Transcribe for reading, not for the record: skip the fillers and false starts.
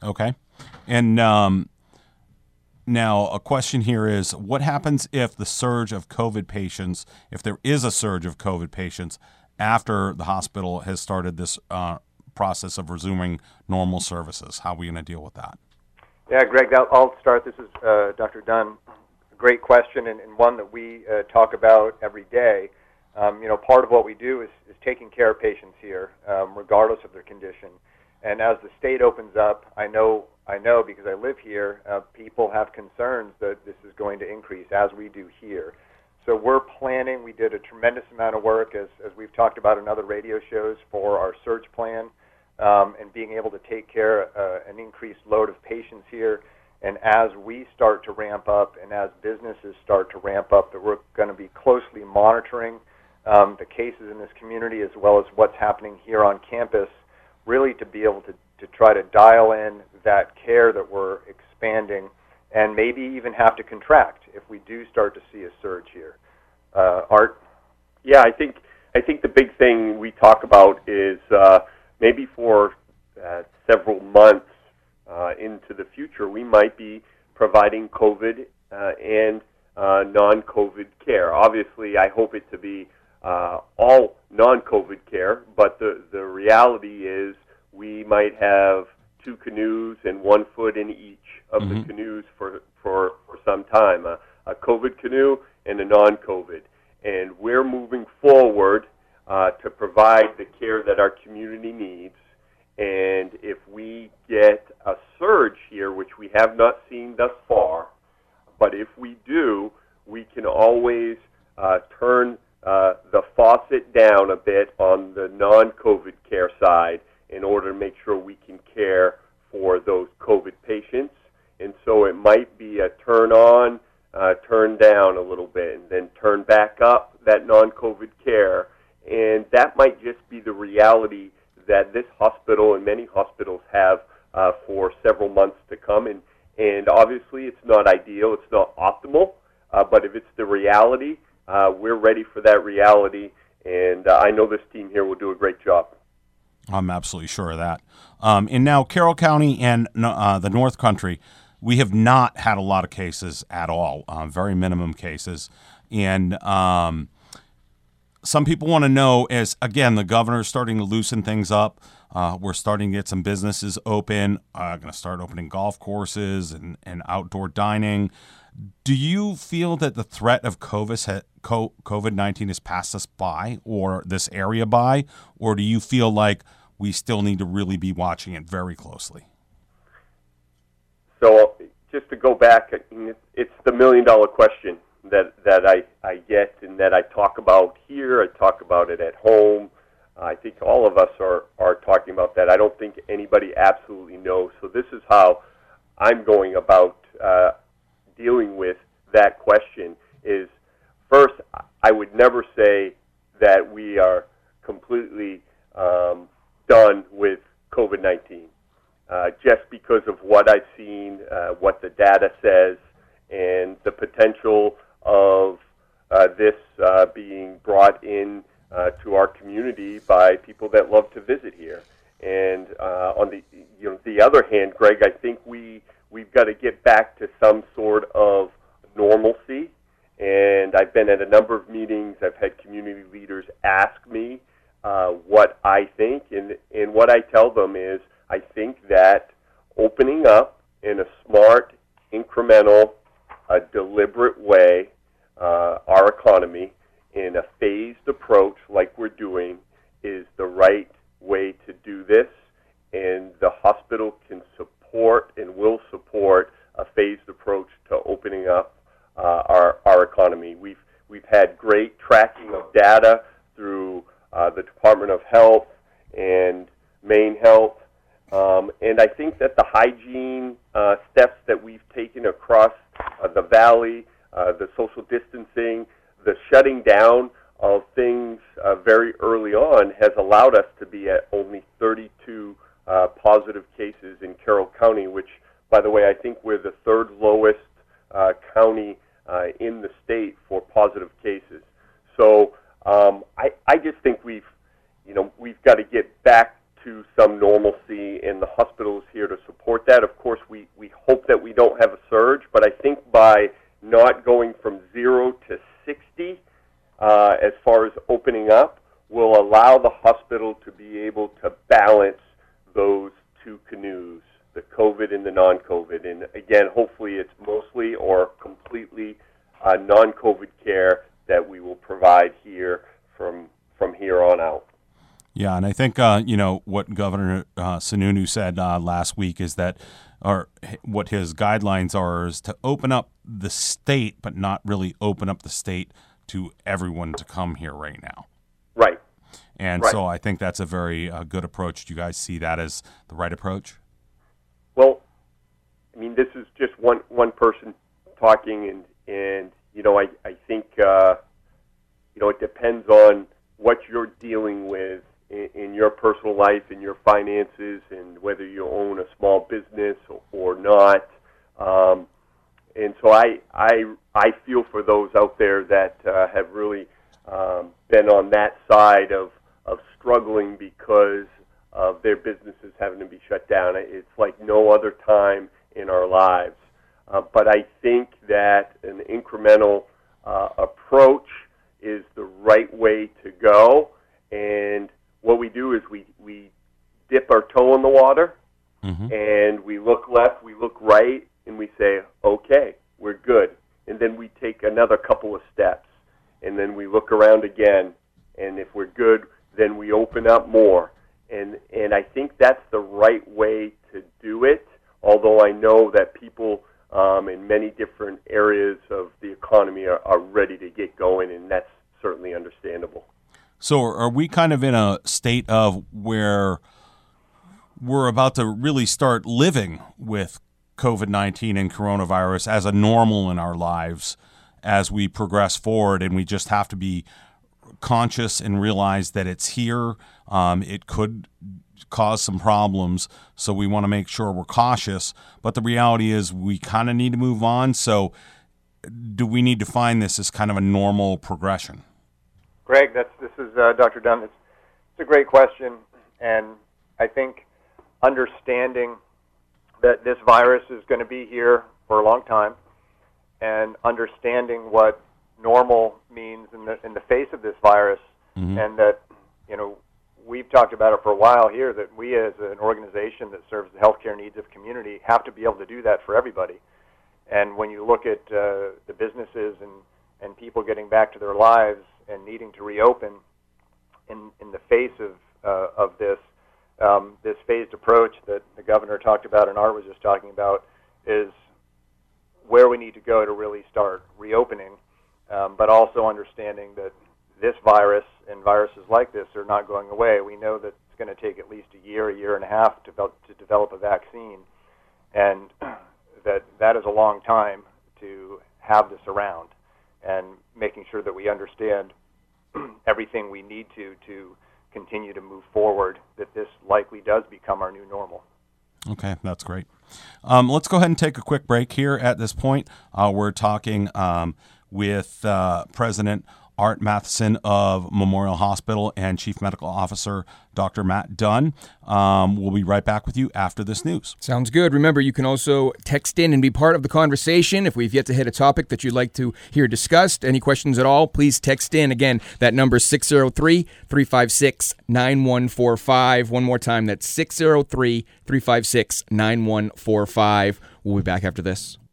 Okay. And now a question here is, what happens if the surge of COVID patients, if there is a surge of COVID patients after the hospital has started this process of resuming normal services? How are we going to deal with that? Yeah, Greg, I'll start. This is Dr. Dunn. Great question, and one that we talk about every day. Part of what we do is taking care of patients here, regardless of their condition. And as the state opens up, I know because I live here, people have concerns that this is going to increase, as we do here. So we're planning. We did a tremendous amount of work, as we've talked about in other radio shows, for our surge plan, and being able to take care of an increased load of patients here. And as we start to ramp up and as businesses start to ramp up, that we're going to be closely monitoring the cases in this community as well as what's happening here on campus, really to be able to try to dial in that care that we're expanding and maybe even have to contract if we do start to see a surge here. Art? Yeah, I think the big thing we talk about is maybe for several months into the future, we might be providing COVID and non-COVID care. Obviously, I hope it to be all non-COVID care, but the reality is we might have 2 canoes and 1 foot in each of the canoes for some time, a COVID canoe and a non-COVID. And we're moving forward to provide the care that our community needs. And if we get a surge here, which we have not seen thus far, but if we do, we can always turn the faucet down a bit on the non-COVID care side in order to make sure we can care for those COVID patients. And so it might be a turn on, turn down a little bit, and then turn back up that non-COVID care. And that might just be the reality that this hospital and many hospitals have for several months to come. And obviously it's not ideal, it's not optimal, but if it's the reality, we're ready for that reality. And I know this team here will do a great job. I'm absolutely sure of that. And now Carroll County and the North Country, we have not had a lot of cases at all, very minimum cases. And some people want to know, as, again, the governor is starting to loosen things up. We're starting to get some businesses open, going to start opening golf courses and outdoor dining. Do you feel that the threat of COVID-19 has passed us by, or this area by, or do you feel like we still need to really be watching it very closely? So just to go back, it's the million-dollar question that I get and that I talk about here. I talk about it at home. I think all of us are talking about that. I don't think anybody absolutely knows. So this is how I'm going about dealing with that question is, first, I would never say that we are completely done with COVID-19. Just because of what I've seen, what the data says, and the potential of this being brought in to our community by people that love to visit here. And on the other hand, Greg, I think we've got to get back to some sort of normalcy. And I've been at a number of meetings. I've had community leaders ask me what I think, and what I tell them is I think that opening up in a smart, incremental, deliberate way our economy in a phased approach like we're doing is the right way to do this, and the hospital can support and will support a phased approach to opening up our economy. We've had great tracking of data through the Department of Health and Maine Health, and I think that the hygiene steps that we've taken across the valley, the social distancing, the shutting down of things very early on has allowed us to be at only 32 positive cases in Carroll County, which, by the way, I think we're the third lowest county in the state for positive cases. So I just think we've got to get back to some normalcy, and the hospital is here to support support that. Of course, we hope that we don't have a surge, but I think by not going from 0 to 60 as far as opening up will allow the hospital to be able to balance those two canoes, the COVID and the non-COVID. And again, hopefully it's mostly or completely non-COVID care that we will provide here from here on out. Yeah, and I think what Governor Sununu said last week is that, or what his guidelines are, is to open up the state, but not really open up the state to everyone to come here right now. Right. And so I think that's a very good approach. Do you guys see that as the right approach? Well, I mean, this is just one person talking, and I think it depends on what you're dealing with in your personal life, in your finances, and whether you own a small business or not. And so I feel for those out there that have really been on that side of struggling because of their businesses having to be shut down. It's like no other time in our lives. But I think that an incremental approach is the right way to go. And what we do is we dip our toe in the water, and we look left, we look right, and we say, okay, we're good. And then we take another couple of steps, and then we look around again, and if we're good, then we open up more. And I think that's the right way to do it, although I know that people in many different areas of the economy are ready to get going, and that's certainly understandable. So are we kind of in a state of where we're about to really start living with COVID-19 and coronavirus as a normal in our lives as we progress forward, and we just have to be conscious and realize that it's here? It could cause some problems, so we want to make sure we're cautious. But the reality is we kind of need to move on. So do we need to find this as kind of a normal progression? Greg, this is Dr. Dunn. It's a great question, and I think understanding that this virus is going to be here for a long time, and understanding what normal means in the face of this virus, and that we've talked about it for a while here, that we as an organization that serves the healthcare needs of community have to be able to do that for everybody. And when you look at the businesses and people getting back to their lives and needing to reopen in the face of this phased approach that the governor talked about and Art was just talking about is where we need to go to really start reopening, but also understanding that this virus and viruses like this are not going away. We know that it's going to take at least a year and a half to develop a vaccine, and that is a long time to have this around, and making sure that we understand everything we need to continue to move forward, that this likely does become our new normal. Okay, that's great. Let's go ahead and take a quick break here at this point. We're talking with President Art Matheson of Memorial Hospital and Chief Medical Officer Dr. Matt Dunn. We'll be right back with you after this news. Sounds good. Remember, you can also text in and be part of the conversation. If we've yet to hit a topic that you'd like to hear discussed, any questions at all, please text in. Again, that number is 603-356-9145. One more time, that's 603-356-9145. We'll be back after this.